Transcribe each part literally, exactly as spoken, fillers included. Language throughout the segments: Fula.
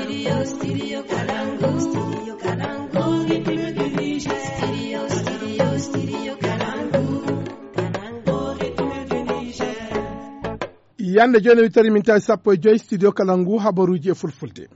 Studio, studio Kalangu. Studio Kalangu. Studio, studio, studio Kalangu. Kalangu. Yande joni witari min tawi sappo e joyi studio Kalangu habaruji e fulfulde.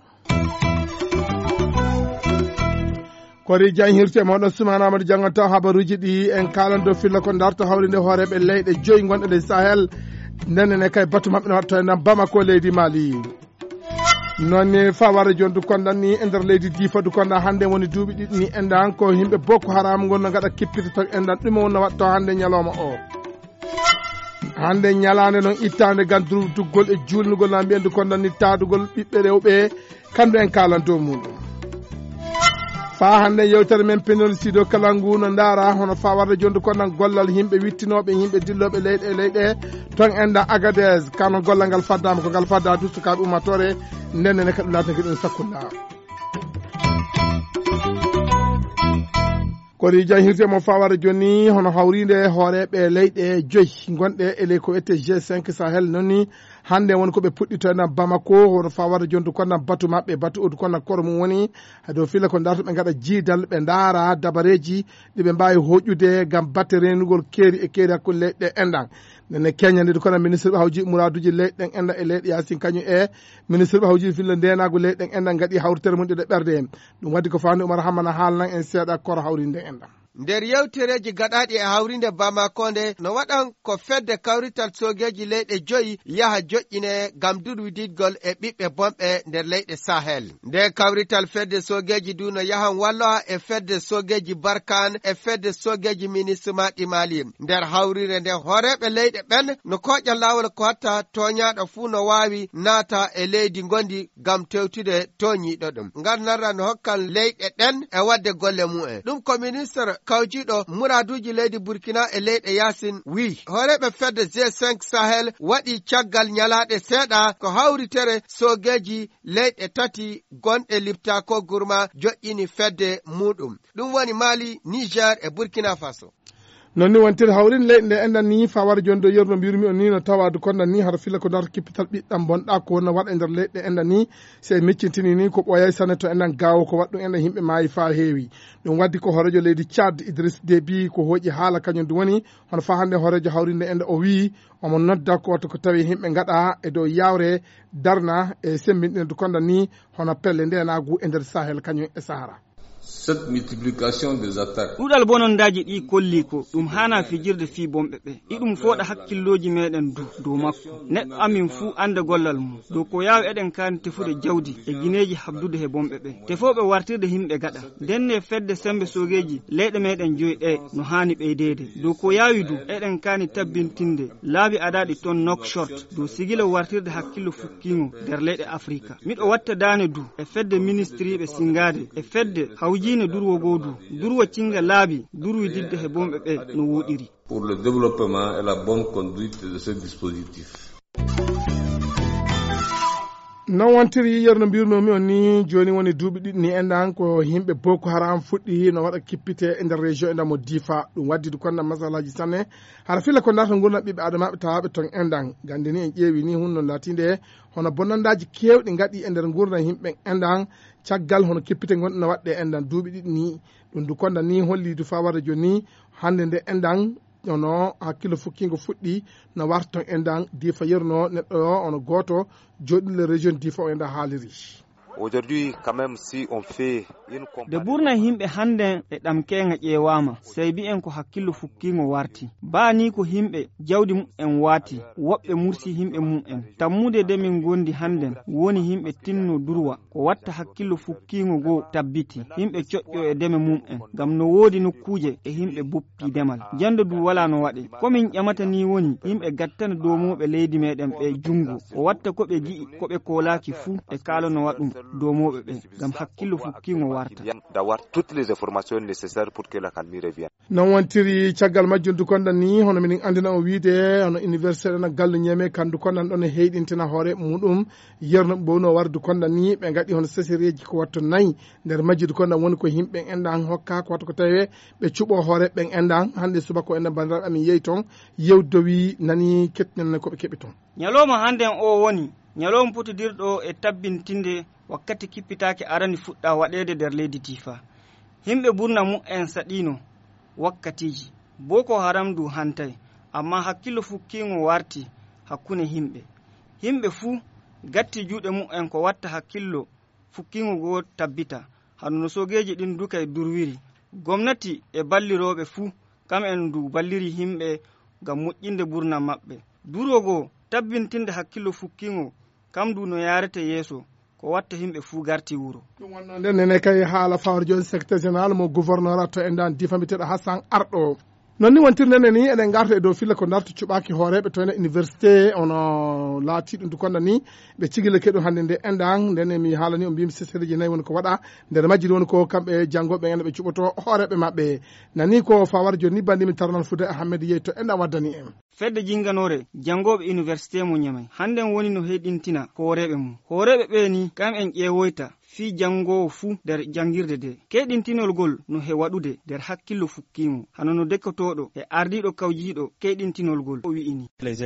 Kori jan hirte moɗon Soumana Amadou jangata habaruji ɗi en kalan dow filla ko darto hawrinde hooreɓe leyɗe joyi gonɗe ley Sahel nenne kay batu mabɓe no watto e Bamako leydi Mali. Nonni fawara joni du kondan ni e nder leydi Difa du konda hande woni duuɓi ɗiɗi ni endan ko yimɓe Boko Haram gonno gaɗa kippita to endan ɗume wonno watto hande ñalawma o. Hande ñalande noon ittande gandru duggol e julnugol na mbiyen du kondan ni taadugol ɓiɓɓe rewɓe kamɓe en kalan dow muɗum. Fa hande yewtere men penol studio Kalangu no ndara hono fa warde jondu konnan gollal himɓe wittinoɓe himɓe dilloɓe leyɗe e leyɗe ton enda Agadez kano gollal ngal faddama ko ngal fadda du sukaɓe ummatore ndenne kadi lataki ɗum sakkulla. Kori jan hirte mo fa warde joni hono hawrinde hooreɓe leyɗe joyi gonɗe e ley ko wiyete G cinq Sahel nonni hande woni ko ɓe puɗɗito na Bamako hono fa warde jondu konna batu mabɓe batu odu konna koro mum woni do fila ko darto ɓe gaɗa jiidal ɓe ndaara dabareji ɗiɓe mbawi hoƴude gam batte renugol keeri e keeri hakkude leyɗe endan nene keñande du kono ministre ɓe hawji muraduji leyɗen endan e leyɗe yasin kañum e ministre ɓe hawji filla ndenago leyɗen endan gaɗi hawritere mum ɗeɗe ɓerde en ɗum waddi ko fandi Oumar Hamana haalnan en seeɗa koro hawrinde endan. Nder yewtereji gaɗaɗi e hawrinde Bamako nde no waɗan ko fedde kawrital sogeji leyɗe joyi yaha joƴƴine gam durwididgol e ɓiɓɓe bomɓe nder leyɗe Sahel. Nde kawrital fedde sogeji du no yahan walloha e fedde sogeji Barkan e fedde sogeji ministre ɗi Mali. Nder hawrire nde hooreɓe leyɗe ɓen no koƴa lawol ko hatta toñaɗo fuu no wawi naata e leydi gondi gam tewtude toñiɗo ɗum. Ngam narra no hokkan leyɗe ɗen e wadde golle mu'en. Ɗum ko ministre kawjiɗo muraduji leydi Burkina e leyɗe Yasin wi hooreɓe fedde G cinq Sahel waɗi caggal ñalaɗe seeɗa ko hawritere sogeji leyɗe tati gonɗe lipta ko gurma joƴƴini fedde muɗum ɗum woni Mali, Niger e Burkina Faso. Non ni wontir hawrin leyɗe nde endan ni fa war jondo yorno mbirumi on ni no tawadu kondan ni har fila ko dar kipital ɓiɗɗam bonɗa ko wonno waɗa e nder leyɗe endan ni se miccintini ni ko ɓoyay sanne to endan gawo ko waɗɗum endan yimɓe maayi fa heewi ɗum waddi ko horejo leydi Tchad Idriss Déby ko hoƴi haala kañum du woni hono fa hande horejo hawrinde enda o wi omo nodda ko watta ko tawi yimɓe gaɗa e dow yawre darna e sembinɗine du kondan ni hono pelle ndenagu e nder Sahel kañum e Sahara. Cette multiplication des attaques ɗuɗal bonondaji ɗi kolli ko ɗum hana fijirde fi bomɓe ɓe iɗum foɗa hakkilloji meɗen du dow makko neɗɗo amin fuu anda gollal mum dow ko yawi eɗen kani tefude jawdi e guineji habdude he bomɓe ɓe tefoɓe wartirde himɓe gaɗa ndenne fedde sembe sogeji leyɗe meɗen joyi ɗe no hani ɓeydede dow ko yawi du eɗen kani tabbintinde laabi adaɗi ton Nouakchott dow sigila wartirde hakkillo fukkigo nder leyɗe Afrika miɗo watta dane du e fedde ministre ɓe singade e fedde hawjine durwo godu durwo cinga laabi durwi didde he bomɓe ɓe no woɗiri pour le développement et la bonne conduite de ce dispositif. Non wontiri yerno mbirnomi on ni joni woni duuɓi ɗiɗi ni endan ko yimɓe Boko Haram fuɗɗi no waɗa kippite e nder région endan mo Difa ɗum waddi du konda masalaji sanne hara fila ko darto gurna ɓiɓɓe adamaɓe tawaɓe ton endan gandi ni en ƴeewi ni hunno latinde hono bonnandaji kewɗi gaɗi e nder gurna yimɓe endan caggal hono kippite gonɗe no waɗɗe endan duuɓi ɗiɗi ni ɗum du konda ni holli du fa warde joni hande nde endan ono hakkilo fukkingo fuɗɗi no warta ton endan Difa yerno neɗɗo o ono goto joɗɗille région Difa o enda haaliri. Aujourd'hui, quand même, si on fait une de burna himɓe hande e ɗam kenga ƴewama sey bi'en ko hakkillo fukkingo warti bani ko himɓe jawdi mu'en wati woɓɓe mursi himɓe mu'en tammude de min gondi handen woni himɓe tinno durwa ko watta hakkillo fukkingo go tabbiti himɓe coƴƴo e deme mum'en gam no woodi nokkuje e himɓe boppi demal jando du wala no waɗe komin ƴamata ni woni yimɓe gattana domoɓe leydi meɗen ɓe jungo o watta koɓe gi'i koɓe kolaki fuu e kalano waɗum domoɓe ɓe gam hakkillo fukkingo warta d'avoir toutes les informations nécessaires pour que la calmie revienne. Non wontiri caggal majjum du kondan ni hono minin andina o wiide hono université na gallu ñeme kandu kondan ɗon heyɗintina hoore muɗum yerno bowno wardu kondan ni ɓe gaɗi hono sesirieji ko watto nayyi nder majjudu kondan woni ko yimɓe endan hokka ko watta ko tawe ɓe cuɓo hoore ɓen endan hande subaka endan bandiraɓe amin yeeyi toon yewdowi nani kettinen koɓe keɓi toon ñaloma handen o woni nyalom putodirɗo e tabbintinde wakkati kippitake arani fuɗɗa waɗede nder leydi Difa. Himɓe burna mu en saɗino wakkatiji Boko Haram du hantay, amma hakkilo fukkingo warti hakkune himɓe. Himɓe fuu gatti juuɗe mu en ko watta hakkillo fukkingo go tabbita hanono sogeji ɗin duka e durwiri. Gomnati e balliroɓe fuu kam en du balliri himɓe ngam moƴƴinde burna maɓɓe. Durogo tabbintinde hakkillo fukkingo kam du no yarete yeeso ko watta himɓe fuu garti wuro. ɗum wonno nden nene kay haala fawre joni secrétaire général mo gouverneur to e ndan Difa mbiteɗo Hassan Arɗo. non ni wontirnene ni eɗen garta e dow filla ko darto cuɓaki hooreɓe to ene université ono laati ɗum dukonda ni ɓe cigile keɗo hannde nde endan ndene mi haalani o mbimi sesereji nayyi woni ko waɗa nder majjiri woni ko kamɓe janggoɓe ene ɓe cuɓoto hooreɓe maɓɓe nani ko fawar joni ni bandimi tarnal Fouta Ahmed yeyi to enɗan waddani en fedde jinganore jangoɓe université mo Niamey handen woni no heɗintina hooreɓe mum hooreɓe ɓe ni kam en ƴeewoyta fi jangowo fuu nder jangirde de keɗintinol gol no he waɗude nder hakkillo fukkimo hano no dekkotoɗo e ardiɗo kawjiɗo keɗintinol gol o wi'ini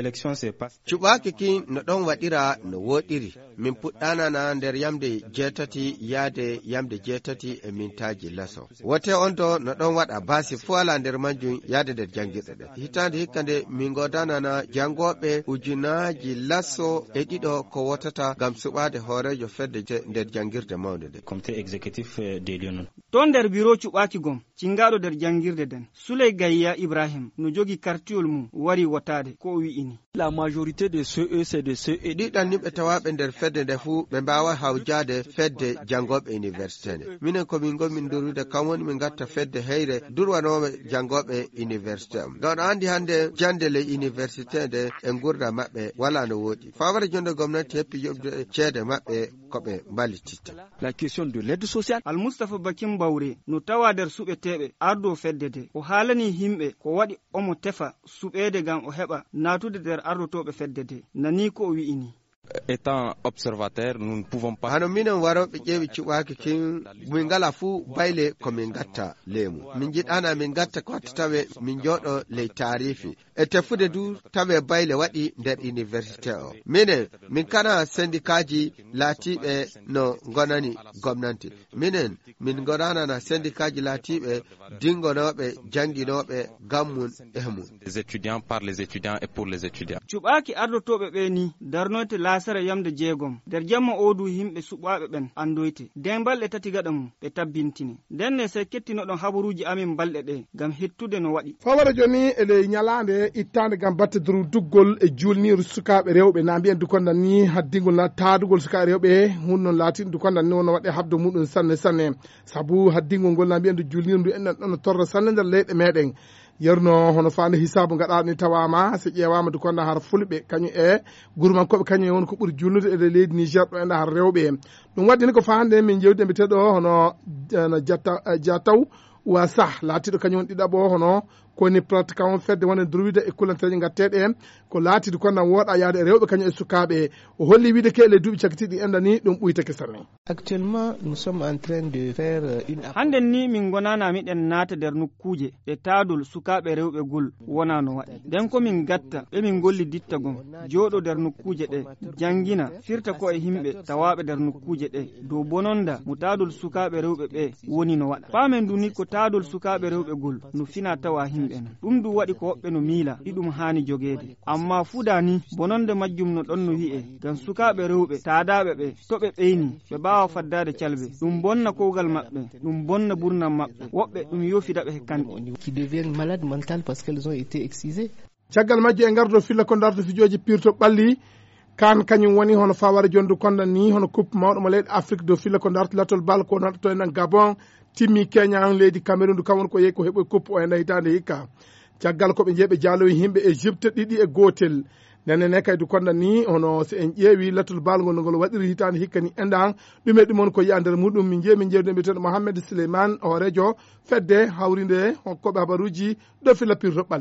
cuɓaki kin no ɗon waɗira no woɗiri min puɗɗanana nder yamde jeetati yaade yamde jeetati e mintaji laso wote on to no ɗon waɗa basi fuu ala nder majjum yaade nder jangirɗe ɗe hitande hikkande min godanana jangoɓe ujunaji laso e ɗiɗo ko wotata gam suɓade hoorejo fedde nder jangirde mawde de comité exécutif de Lyon ton nder bureau cuɓaki gom cingaɗo nder jangirde den Souley Gayya Ibrahim no jogi kartiol mum wari wotade ko o wi'ini la majorité de ceux eux c'est de ceux e ɗiɗan nimɓe tawaɓe nder fedde nde fuu ɓe mbawa hawjade fedde jangoɓe université nde minen komin gomin durude kam woni min gatta fedde heyre durwanoɓe jangoɓe université am gawɗo andi hande jande le université nde e gurda maɓɓe wala no woɗi fawara jonde gomnati heppi yoɓde ceede maɓɓe koɓe mballititta la question de l'aide sociale Al Mustafa Bakim Bawre no tawa nder suɓeteɓe ardo fedde de o haalani himɓe ko waɗi omo tefa suɓede gam o heɓa natude nder ardotoɓe fedde de nani ko o wi'ini étant observateur nous ne pouvons pas hano minen waroɓe ƴeewi cuɓaki kin min ngala fuu bayle komin gatta leemu min jiɗana min gatta ko watta tawe min jooɗo ley tarifi e tefude du tawe bayle waɗi nder université o minen min kana syndicat ji laatiɓe no gonani gomnanti minen min gonanana syndicat ji laatiɓe dingonoɓe jangguinoɓe gammun e mum des étudiants par les étudiants et pour les étudiants cuɓaki ardotoɓe ɓe ni darnoyte lasara yamde jeegom nder jamma odu himɓe suɓaɓe ɓen andoyte nden balɗe tati gaɗa mum ɓe tabbintini nden ne sey kettinoɗon habaruji amin balɗe ɗe gam hettude no waɗi fawara joni ele ñalande ittande gam batte dow duggol e julniru sukaɓe rewɓe na mbiyen dukondan ni haddingol na taadugol sukaɓe rewɓe hun noon laati dukondan ni wono waɗe habdo muɗum sanne sanne saabu haddingol ngol na mbiyen du julniru ndu enɗen ɗon no torra sanne nder leyɗe meɗen yerno hono fande hisabu gaɗani tawama so ƴewama du konda har fulɓe kañum e gurmankoɓe kañum e won ko ɓuuri julnude e leydi Niger ɗo enda har rewɓe ɗum wadde ni ko fande min jewdi mbiteɗo hono jatta jataw wa sah laatiɗo kañum won ɗiɗaɓo hono koni pratiquement fedde wona durwide e kulanteje gatteɗe en ko laatiɗo konnan woɗa yaade e rewɓe kañum e sukaɓe o holli wiide ke le duuɓi cakitiɗi endani ɗum ɓuytake sanne actuellement nous sommes en train de faire une handen ni min gonana miɗen naata nder nokkuje ɗe taadol sukaɓe rewɓe gol wona no waɗi nden komin gatta ɓe min golli dittagom jooɗo nder nokkuje ɗe jangina firta ko e himɓe tawaɓe nder nokkuje ɗe dow bononda mo taadol sukaɓe rewɓe ɓe woni no waɗa famen du ni ko taadol sukaɓe rewɓe gol no fina tawa himɓe ɗum du waɗi ko woɓɓe no miila ɗiɗum hani jogede amma fuda ni bononde majjum no ɗon no wi'e ngam sukaɓe rewɓe taadaɓe ɓe to ɓe ɓeyni ɓe bawa faddade calbe ɗum bonna kowgal maɓɓe ɗum bonna burnam maɓɓe woɓɓe ɗum yofidaɓe he kanɗe qui deviennent malades mentales parce qu'elles ont été excisées caggal majji e gardo filla ko darto fijoji pirto ɓalli kan kañum woni hono fawara jondu kondan ni hono coupe mawɗo mo leyɗe Afrique do filla ko darto latol bal ko naɗo to en Gabon timmi Kenya en leydi Cameroun du kamon ko yeyi ko heɓoy coupe o enda hitande hikka caggal koɓe jeeɓe jaaloyi himɓe Égypte ɗiɗi e gotel nene kay du kondan ni hono so en ƴeewi latol balgol ngol waɗiri hitande hikka ni endan ɗum e ɗumon ko yiya nder muɗum min jeeyi min jewde mbiteɗo Mohamed Souleymane horejo fedde hawrinde hokkoɓe habaruji ɗo filla pirto ɓalli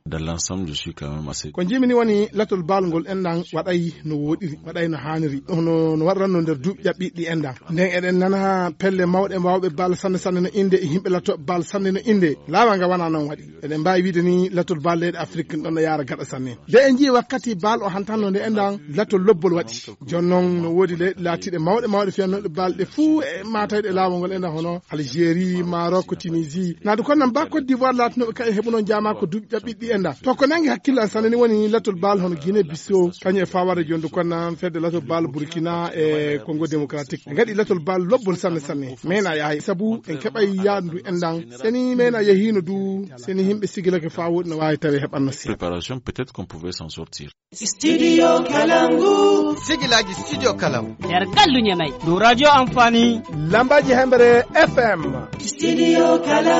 Dans l'ensemble, je suis quand même assez. Ko jimini woni latol balngol endan waɗay no woɗiri waɗay no haniri no no warranno nder duuɓi ƴaɓɓiɗi endan nden eɗen nana pelle mawɗe mbawɓe bal sanne sanne no inde e himɓe latto bal sanne no inde laawa nga wana noon waɗi eɗen mbawi wiide ni latol bal leyɗe Afrique ɗon no yaara gaɗa sanne de en jii wakkati bal o hantanno nde endan latol lobbol waɗi jon noon no woodi leyɗe laatiɗe mawɗe mawɗe fiyannoɗe balɗe fuu e matayɗe laawol ngol endan hono Algérie Maroc Tunisie naade kono noon ba Côte d'Ivoire laatinoɓe kay heɓuno jama ko duuɓi ƴaɓɓiɗi endan to ko nangi hakkille an sanne ni woni latol bal hono Guinée Bissau kañum e faware jonde kono fedde latol bal Burkina e Congo démocratique ɓe gaɗi latol bal lobbol sanne sanne mena yahay sabu en keɓay yaadu endan seni mena yahino du seni himɓe sigilake fa woɗi no wawi tawi heɓanno si préparation peut-être qu'on pouvait s'en sortir. Studio Kalangu sigilaji studio Kalangu nder gallu nyamai do radio amfani lambaji hembere F M Studio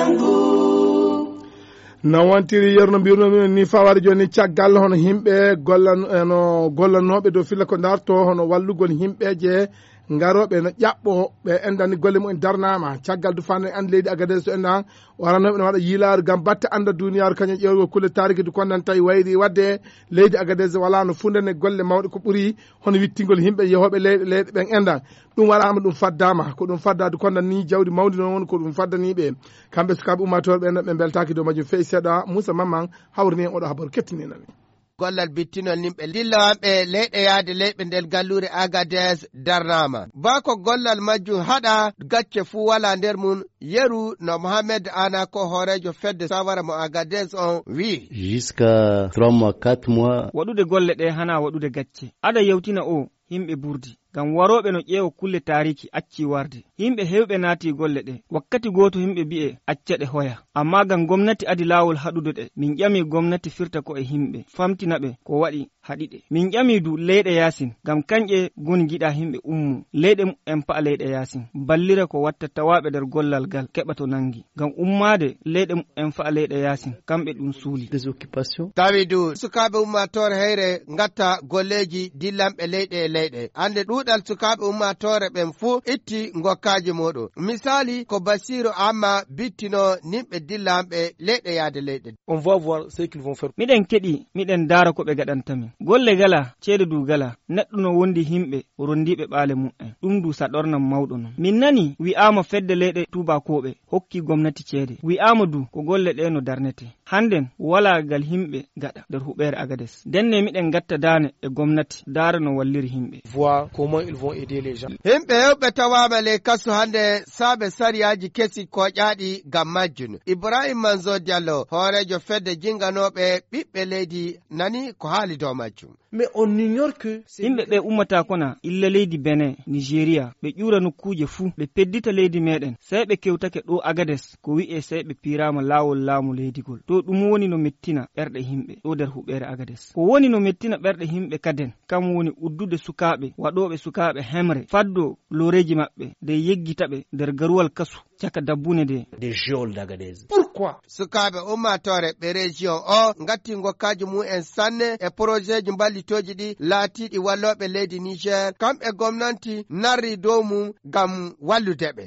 Kalangu no wontiri yerno mbirnomi ni fawade joni caggal hono himɓe gollan no gollanoɓe dow filla ko darto hono wallugol himɓeje ngaroɓe no ƴaɓɓo ɓe endani golle mumen darnama caggal du fanne andi leydi Agadez to endan waranoɓe no waɗa yiilaaru gam batte anda duniyaru kañum ƴewgo kulle tariki du kondan tawi wayri wadde leydi Agadez wala no fundene golle mawɗe ko ɓuuri hono wittingol himɓe yehoɓe leyɗe leyɗe ɓen endan ɗum waɗama ɗum faddama ko ɗum faddade kondan ni jawdi mawdi noon ko ɗum faddaniɓe kamɓe sukaɓe ummatoɓe ɓen ɓe beltaki dow majum feyi seeɗa Moussa Mamman hawrini en oɗo habaru kettininami gollal bittinol nimɓe dillawanɓe leyɗe yaade leyɓe nder gallure Agadez darnama bako gollal majjum haɗa gacce fuu wala nder mum yeru no Mohamed Ana ko horejo fedde sawara mo Agadez on wi jusqu'à trois mois quatre mois waɗude golle ɗe hana waɗude gacce aɗa yewtina o himɓe burdi gam waroɓe no ƴeewa kulle tariki acci warde himɓe hewɓe naati golle ɗe wakkati goto himɓe bi'e acca ɗe hoya amma gam gomnati adi lawol haɗude ɗe min ƴami gomnati firta ko e himɓe famtina ɓe ko waɗi haɗi ɗe min ƴami du leyɗe yasin gam kanƴe goni giɗa himɓe ummu leyɗe en pa'a leyɗe yasin ballira ko watta tawaɓe nder gollal gal keɓa to nangi gam ummade leyɗe en fa'a leyɗe yasin kamɓe ɗum suuli des occupations tawi du sukaɓe ummatore heyre gatta golleji dillanɓe leyɗe e leyɗe ande ɗuɗal sukaɓe ummatore ɓen fuu itti gokkaji muɗum misali ko Basiru Amma bittino nimɓe dillanɓe leyɗe yaade leyɗe on va voir ce qu'ils vont faire miɗen keɗi miɗen dara ko ɓe gaɗantamin golle gala ceede du gala neɗɗo no wondi himɓe rondiɓe ɓaale mum'en ɗum du saɗornam mawɗo non min nani wi'ama fedde leyɗe tubakoɓe hokki gomnati ceede wi'ama du ko golle ɗe no darnete handen wala gal himɓe gaɗa nder huɓere Agadez denne miɗen gatta dane e gomnati dara no walliri himɓe voir comment ils vont aider les gens himɓe hewɓe tawama le kasu hande saabe sariyaji kesi koƴaɗi gam majjun Ibrahim Manzo Diallo horejo fedde jinganoɓe ɓiɓɓe leydi nani ko haali dow majjum mais on ignore que yimɓe ɓe ummata kona illa leydi Benin Nigeria ɓe ƴura nokkuje fuu ɓe peddita leydi meɗen sey ɓe kewtake ɗo Agadez ko wi'e sey ɓe pirama lawol laamu leydigol to ɗum woni no mettina ɓerɗe himɓe ɗo nder huɓere Agadez ko woni no mettina ɓerɗe himɓe kaden kam woni uddude sukaɓe waɗoɓe sukaɓe hemre faddo loreji maɓɓe nde yeggitaɓe nder garuwal kasu caka dabbune de des geôles d'Agadez pourquoi sukaɓe ummatore ɓe région o gatti gokkaji mumen sanne e projet ji ballitoji ɗi laatiɗi walloɓe leydi Niger kamɓe gomnati narri dow mum gam walludeɓe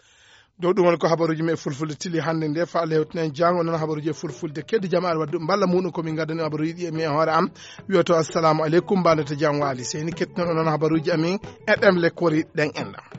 dow ɗum woni ko habaruji me fulfulde tili hande nde fa Allah hewtinen jango non habaruji e fulfulde keddi jamaare wadde balla muɗum komin gaddani habaruji ɗi e mi hoore am wiyoto assalamu aleykum mbadata jam waali seni kettinoɗo noon habaruji amin e ɗemle kori ɗen enɗam